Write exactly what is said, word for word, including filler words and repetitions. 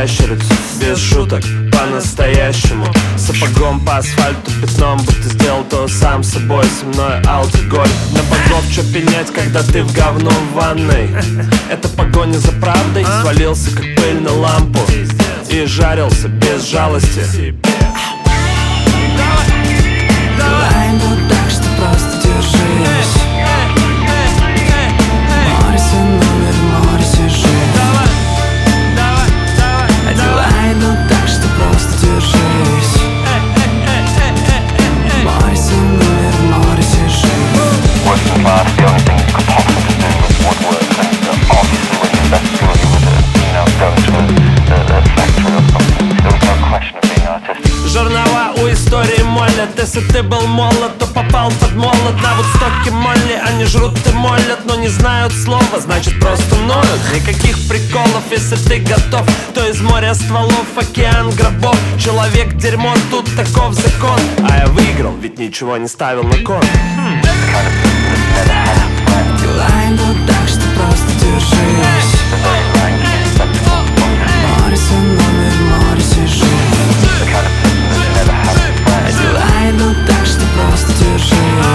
ящерицу, без шуток, по-настоящему. Сапогом по асфальту пятном, будто сделал то сам собой. Со мной алкоголь, на богов чё пенять, когда ты в говно в ванной. Это погоня за правдой, свалился как пыль на лампу и жарился без жалости. Давай, ну так что просто держись. Морисе номер, Морисе жив. Давай, ну так что просто держись. Морисе номер, Морисе жив. Working class, the only thing you could possibly do was woodwork, and obviously when you left school you would, you know, go to a, a, a factory or something. There was no question of being artistic. Жернова у истории молят. Если ты был молод, то попал под молот. На Вудстоке Молли, они жрут и молят, но не знают слова, значит просто ноют. Никаких приколов, если ты готов, то из моря стволов океан гробов. Человек дерьмо, тут таков закон. А я выиграл, ведь ничего не ставил на кон. Делай, ну так что просто держись. Морисе номер, Морисе жив. Делай, ну так что просто держись.